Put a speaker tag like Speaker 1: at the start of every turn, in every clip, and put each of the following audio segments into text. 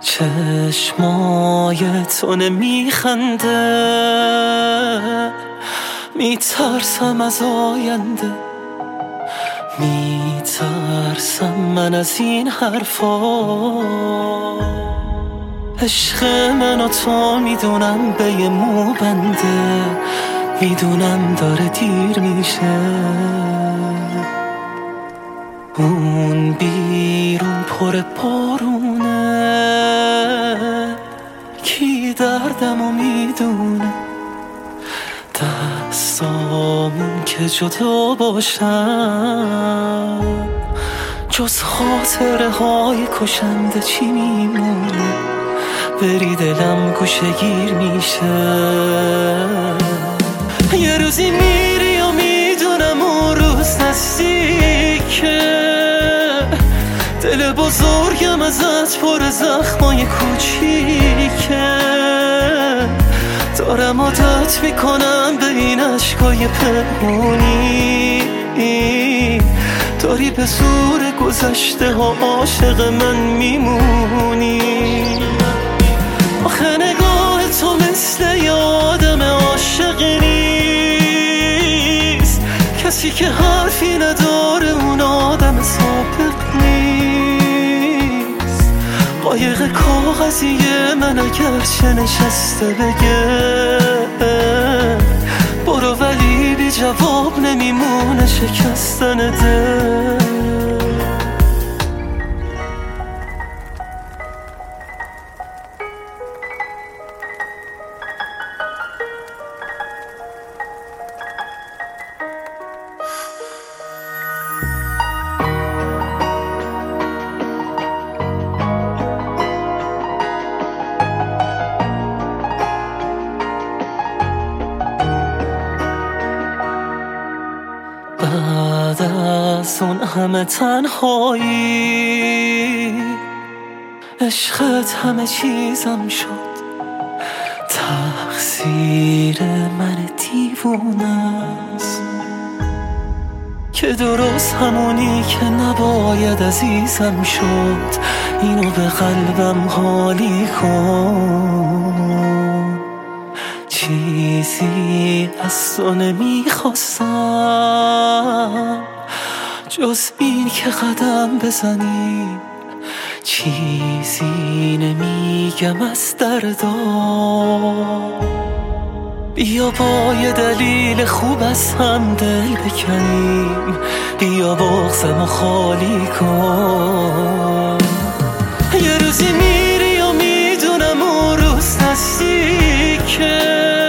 Speaker 1: چشمای تو نمیخنده، میترسم از آینده، میترسم من از این حرفا. عشق من و تو میدونم به یه مو بنده، میدونم داره دیر میشه. اون بیرون پر بارونه، کی دردمو میدونه. دستامون که جدا باشن، جز خاطره های کشنده چی میمونه؟ بری دلم گوشه گیر میشه. یه روزی میری و میدونم اون روز نزدیکه، دل بزرگم ازت پر زخمای کوچیکه. دارم عادت میکنم به این عشقای پنهونی، داری به زور گذشته ها عاشق من میمونی. آخه نگاه تو مثل یه آدم عاشق نیست، کسی که حرفی نداره اون آدم سابق نیست. قایق کاغذیه من اگرچه نشسته بگه برو، ولی بی جواب نمیمونه شکستن دل. بعد از اون همه تنهایی، عشقت همه چیزم شد. تقصیر من دیوونه است که درست همونی که نباید عزیزم شد. اینو به قلبم حالی کن، چیزی از تو نمیخواستم جز این که قدم بزنیم. چیزی نمیگم از دردا، بیا با یه دلیل خوب از هم دل بکنیم. بیا بغضمو خالی کن. یه روزی میری و میدونم اون روز نزدیکه،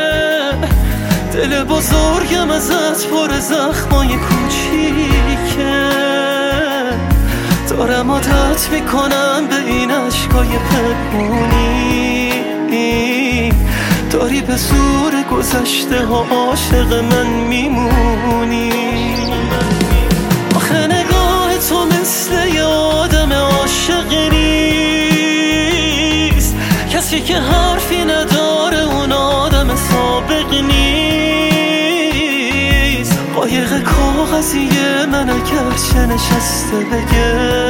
Speaker 1: دل بزرگم ازت پر زخمای کوچیکه. دارم عادت میکنم به این عشقای پنهونی، داری به زور گذشته ها عاشق من میمونی. آخه نگاه تو مثل یه آدم عاشق نیست، کسی که حرفی نداره اون آدم سابق نیست. قایق کاغذیه من اگرچه نشسته بگه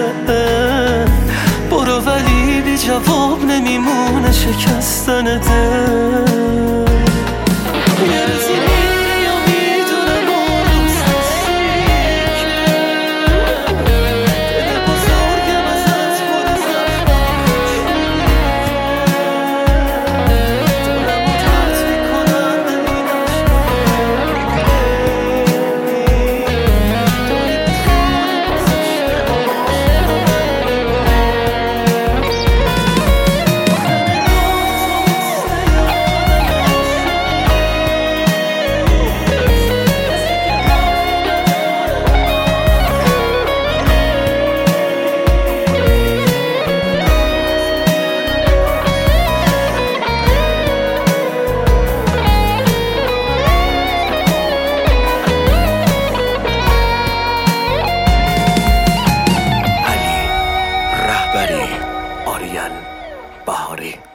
Speaker 1: برو، ولی بی جواب نمیمونه شکستن دل.
Speaker 2: آریان بهاری.